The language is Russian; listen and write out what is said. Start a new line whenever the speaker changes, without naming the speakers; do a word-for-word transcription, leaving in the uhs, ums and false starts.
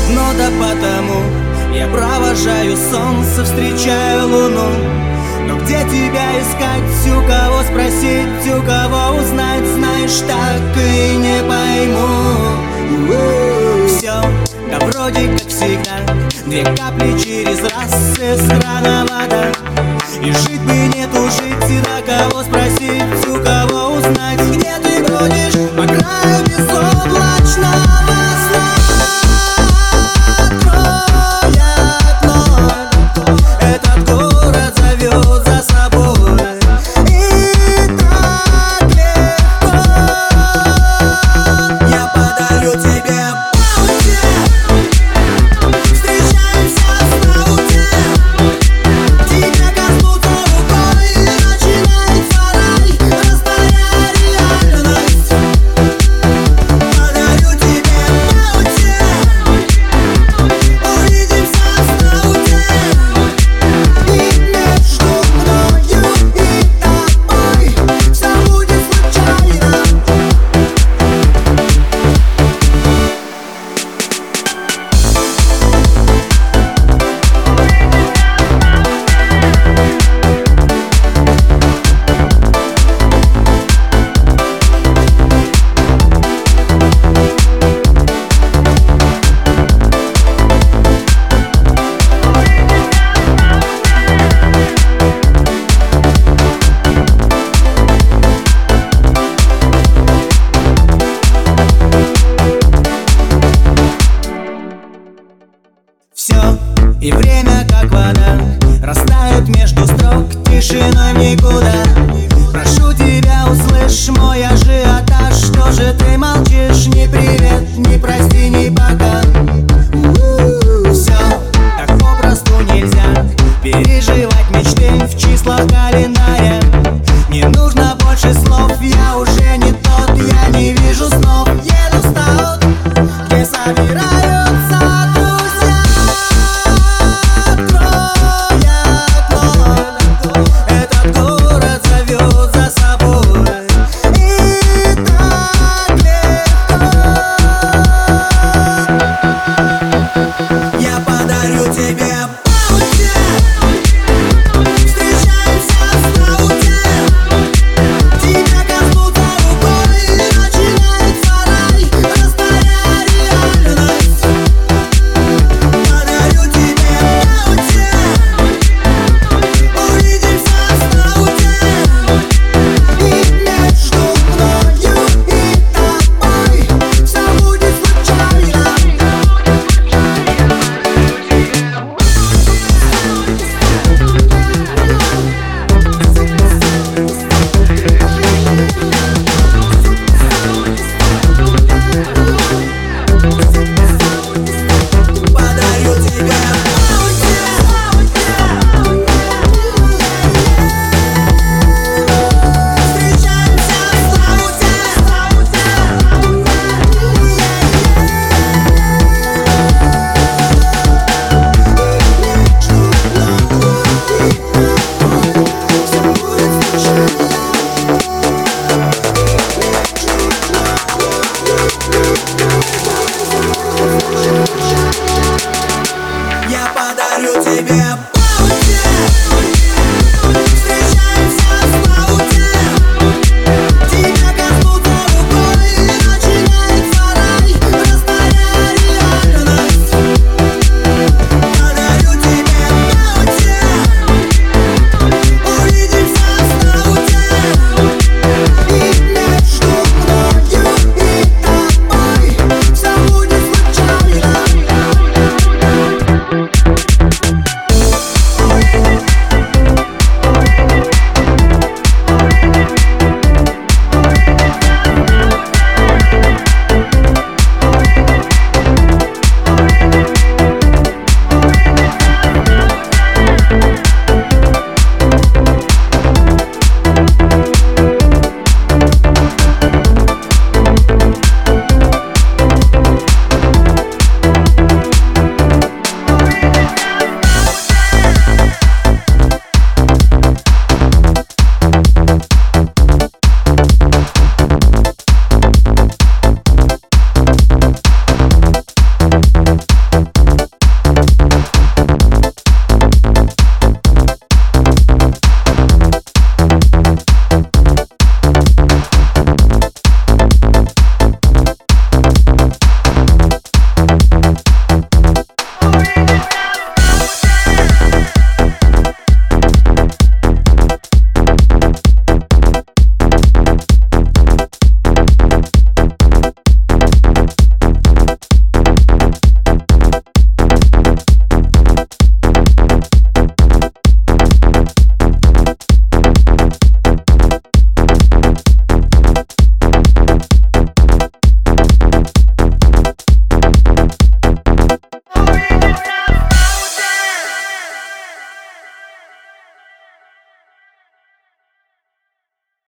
одно да потому я провожаю солнце, встречаю луну. Но где тебя искать, у кого спросить, у кого узнать, знаешь, так и не пойму. Все, да вроде как всегда, две капли через раз из крана вода. И жить бы не тужить, и до кого спросить, у кого узнать, где ты бродишь по краю безоблачного сна. Откроет ноль, этот город зовет за собой. И так легко я подарю тебе пути. Встречаемся в науке, тебя коснуться рукой, и начинается рай, растворяя реальность. Подарю тебе пути, увидимся в науке, и между мною и тобой все будет случайно. Все, и время как вода растает между строк тишиной в никуда. Прошу тебя, услышь мой ажиотаж. Что же ты молчишь? Ни привет, ни прости, ни пока. Все, так попросту нельзя переживать мечты в числах календаря. Не нужно больше слов, я уже не тот. Я не вижу снов, еду в стаут, где собираются друзья. Откроет ноль, этот город зовет за собой. И так легко я подарю тебе пути. Встречаемся в науке, тебя коснуться рукой, и начинается рай, растворяя реальность. Подарю тебе пути, увидимся в науке, и между мною и тобой все будет случайно. Подарю тебе пути. Встречаемся в науке, я подарю тебе